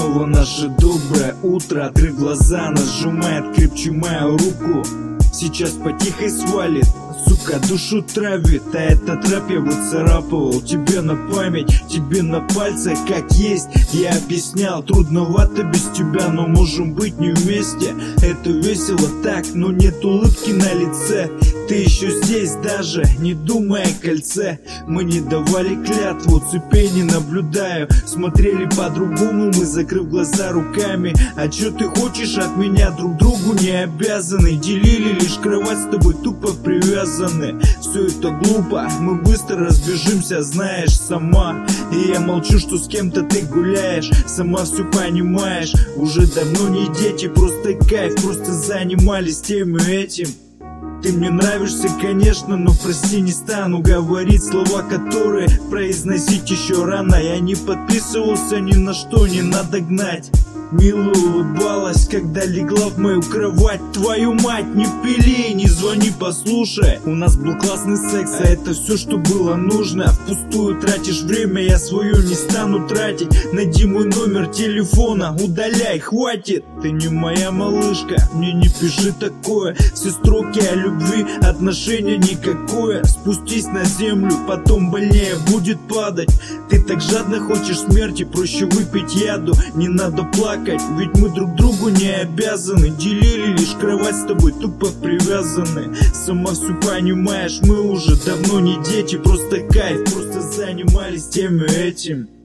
Снова наше доброе утро. Открыв глаза, нажимает крепче мою руку. Сейчас потихо свалит, сука, душу травит. А этот рэп я выцарапывал тебе на память, тебе на пальцы, как есть. Я объяснял, трудновато без тебя, но можем быть не вместе. Это весело так, но нет улыбки на лице. Ты еще здесь, даже не думая о кольце. Мы не давали клятву, цепей не наблюдаю. Смотрели по-другому, мы закрыв глаза руками. А чё ты хочешь от меня, друг другу не обязаны. Делили лишь кровать, с тобой тупо привязаны. Все это глупо, мы быстро разбежимся, знаешь сама. И я молчу, что с кем-то ты гуляешь. Сама все понимаешь, уже давно не дети. Просто кайф, просто занимались тем и этим. Ты мне нравишься, конечно, но прости, не стану говорить слова, которые произносить еще рано. Я не подписывался ни на что, не надо гнать. Мило улыбалась, когда легла в мою кровать. Твою мать, не пили, не звони, послушай. У нас был классный секс, а это все, что было нужно. Впустую тратишь время, я свое не стану тратить. Найди мой номер телефона, удаляй, хватит. Ты не моя малышка, мне не пиши такое. Все строки о любви, отношения никакое. Спустись на землю, потом больнее будет падать. Ты так жадно хочешь смерти, проще выпить яду. Не надо плакать, ведь мы друг другу не обязаны. Делили лишь кровать, с тобой тупо привязаны. Сама все понимаешь, мы уже давно не дети. Просто кайф, просто занимались тем и этим.